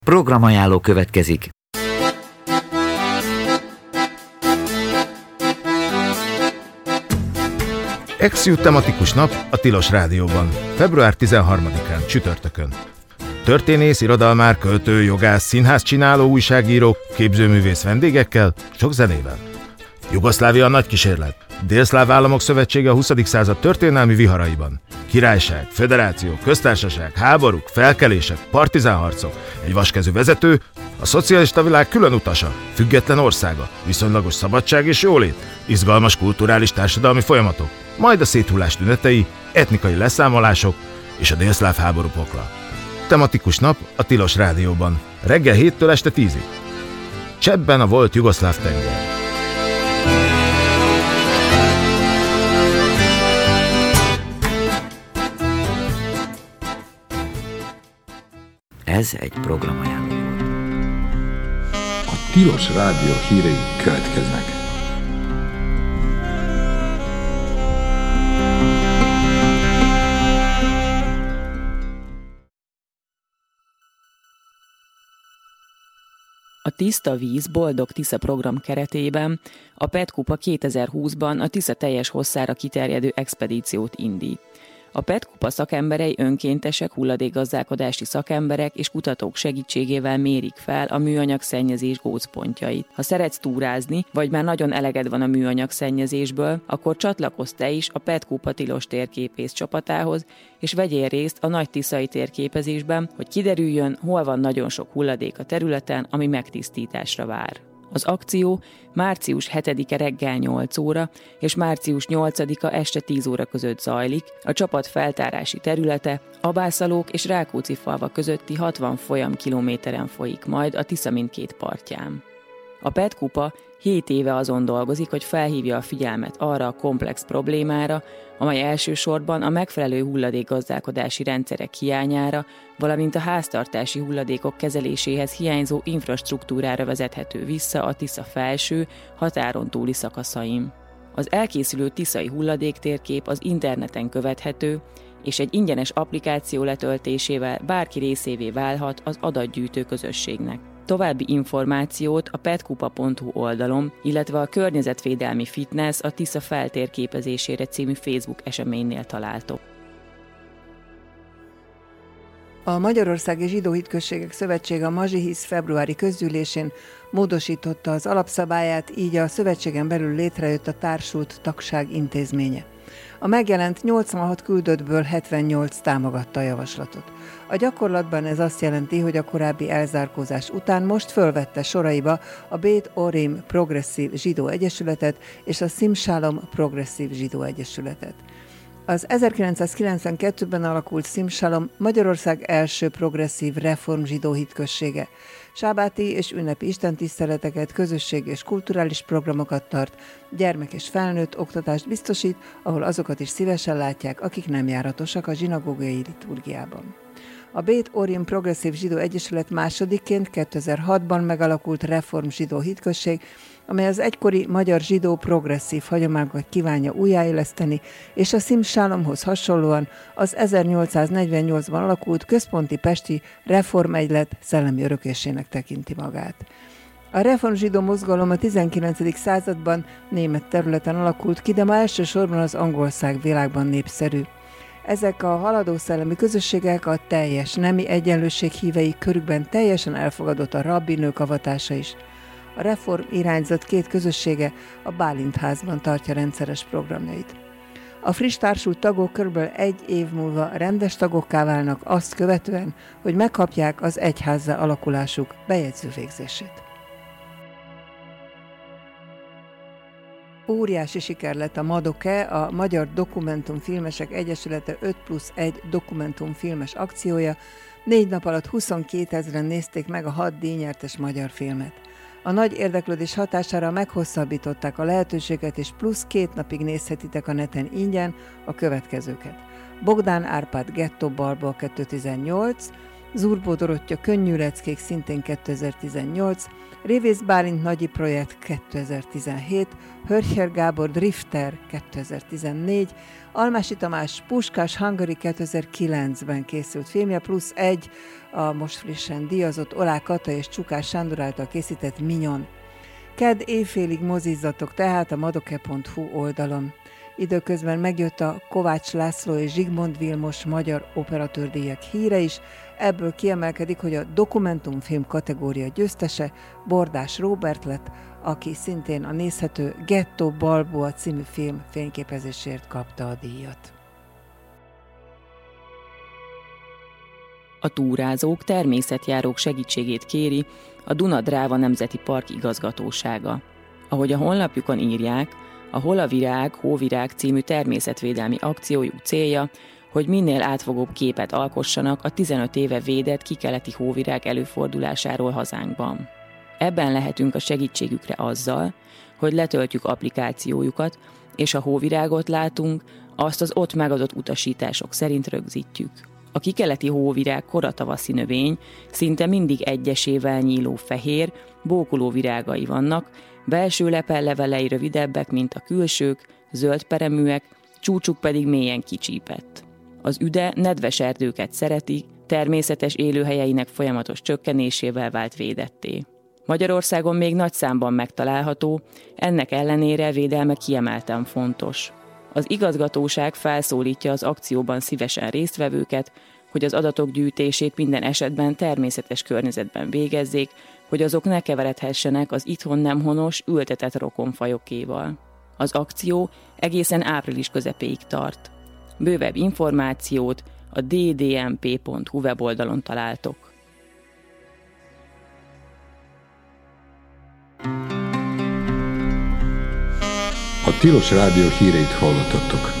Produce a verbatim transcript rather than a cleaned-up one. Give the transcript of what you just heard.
Programajánló következik. Exiu tematikus nap a Tilos Rádióban, február tizenharmadikán, csütörtökön. Történész, irodalmár, költő, jogász, színházcsináló, újságíró, képzőművész vendégekkel, sok zenével. Jugoszlávia nagy kísérlet. Délszláv Államok Szövetsége a huszadik század történelmi viharaiban. Királyság, föderáció, köztársaság, háborúk, felkelések, partizánharcok, egy vaskezű vezető, a szocialista világ külön utasa, független országa, viszonylagos szabadság és jólét, izgalmas kulturális társadalmi folyamatok, majd a széthullás tünetei, etnikai leszámolások és a délszláv háború pokla. Tematikus nap a Tilos Rádióban, reggel héttől este tízig. Csebben a volt jugoszláv tenger. Ez egy programajánló. A Tilos Rádió hírei következnek. A Tiszta víz, boldog Tisza program keretében a PET-kupa kétezer-húszban a Tisza teljes hosszára kiterjedő expedíciót indít. A PET-kupa szakemberei önkéntesek, hulladékgazdálkodási szakemberek és kutatók segítségével mérik fel a műanyag szennyezés gócpontjait. Ha szeretsz túrázni, vagy már nagyon eleged van a műanyag szennyezésből, akkor csatlakozz te is a PET-kupa tilos térképész csapatához, és vegyél részt a nagy tiszai térképezésben, hogy kiderüljön, hol van nagyon sok hulladék a területen, ami megtisztításra vár. Az akció március hetedike reggel nyolc óra és március nyolcadika este tíz óra között zajlik, a csapat feltárási területe Abászalók és Rákóczi-falva közötti hatvan folyamkilométeren folyik majd a Tisza mindkét partján. A PET-kupa hét éve azon dolgozik, hogy felhívja a figyelmet arra a komplex problémára, amely elsősorban a megfelelő hulladékgazdálkodási rendszerek hiányára, valamint a háztartási hulladékok kezeléséhez hiányzó infrastruktúrára vezethető vissza a Tisza felső, határon túli szakaszain. Az elkészülő tiszai hulladéktérkép az interneten követhető, és egy ingyenes applikáció letöltésével bárki részévé válhat az adatgyűjtő közösségnek. További információt a petkupa pont hu oldalon, illetve a Környezetvédelmi Fitness a Tisza feltérképezésére című Facebook eseménynél találtok. A Magyarországi Zsidó Hitközségek Szövetsége a Mazsihisz februári közgyűlésén módosította az alapszabályát, így a szövetségen belül létrejött a társult tagság intézménye. A megjelent nyolcvanhat küldöttből hetvennyolc támogatta a javaslatot. A gyakorlatban ez azt jelenti, hogy a korábbi elzárkózás után most fölvette soraiba a Bét Orim Progresszív Zsidó Egyesületet és a Szimsálom Progresszív Zsidó Egyesületet. Az ezerkilencszázkilencvenkettőben alakult Szimsálom Magyarország első progresszív reform zsidó hitközsége. Sábáti és ünnepi istentiszteleteket, közösség és kulturális programokat tart, gyermek és felnőtt oktatást biztosít, ahol azokat is szívesen látják, akik nem járatosak a zsinagógai liturgiában. A Bét Orim Progresszív Zsidó Egyesület másodikként kétezer-hatban megalakult reform zsidó hitközség, amely az egykori magyar zsidó progresszív hagyományokat kívánja újjáéleszteni, és a Szimsálomhoz hasonlóan az ezernyolcszáznegyvennyolcban alakult központi pesti reformegylet szellemi örökésének tekinti magát. A reform zsidó mozgalom a tizenkilencedik században német területen alakult ki, de ma elsősorban az angol szág világban népszerű. Ezek a haladó szellemi közösségek a teljes nemi egyenlőség hívei, körükben teljesen elfogadott a rabbinők avatása is. A reform irányzat két közössége a Bálintházban tartja rendszeres programjait. A friss társult tagok körülbelül egy év múlva rendes tagokká válnak, azt követően, hogy megkapják az egyházzá alakulásuk bejegyző végzését. Óriási siker lett a Madoke, a Magyar Dokumentumfilmesek Egyesülete öt plusz egy dokumentumfilmes akciója. Négy nap alatt huszonkétezren nézték meg a hat díjnyertes magyar filmet. A nagy érdeklődés hatására meghosszabbították a lehetőséget, és plusz két napig nézhetitek a neten ingyen a következőket. Bogdán Árpád Gettó Barból kétezer-tizennyolc, Zurbó Dorottya Könnyű leckék szintén kétezer-tizennyolc, Révész Bálint Nagyi projekt kétezer-tizenhét, Hörcher Gábor Drifter kétezer-tizennégy, Almási Tamás Puskás Hungary kétezer-kilencben készült filmje, plusz egy a most frissen díjazott Olá Kata és Csukás Sándor által készített Minyon. Kedd éjfélig mozizzatok tehát a madoke pont hu oldalon. Időközben megjött a Kovács László és Zsigmond Vilmos magyar operatőrdíjak híre is, ebből kiemelkedik, hogy a dokumentumfilm kategória győztese Bordás Róbert lett, aki szintén a nézhető Ghetto Balboa című film fényképezésért kapta a díjat. A túrázók, természetjárók segítségét kéri a Duna-Dráva Nemzeti Park igazgatósága. Ahogy a honlapjukon írják, a Hol a virág, Hóvirág című természetvédelmi akciójuk célja, hogy minél átfogóbb képet alkossanak a tizenöt éve védett kikeleti hóvirág előfordulásáról hazánkban. Ebben lehetünk a segítségükre azzal, hogy letöltjük applikációjukat, és ha hóvirágot látunk, azt az ott megadott utasítások szerint rögzítjük. A kikeleti hóvirág koratavaszi növény, szinte mindig egyesével nyíló fehér, bókoló virágai vannak, belső lepellevelei rövidebbek, mint a külsők, zöld pereműek, csúcsuk pedig mélyen kicsípett. Az üde nedves erdőket szereti, természetes élőhelyeinek folyamatos csökkenésével vált védetté. Magyarországon még nagy számban megtalálható, ennek ellenére védelme kiemelten fontos. Az igazgatóság felszólítja az akcióban szívesen résztvevőket, hogy az adatok gyűjtését minden esetben természetes környezetben végezzék, hogy azok ne keveredhessenek az itthon nem honos, ültetett rokonfajokéval. Az akció egészen április közepéig tart. Bővebb információt a d d m p pont hu weboldalon találtok. A Tilos Rádió híreit hallottattok.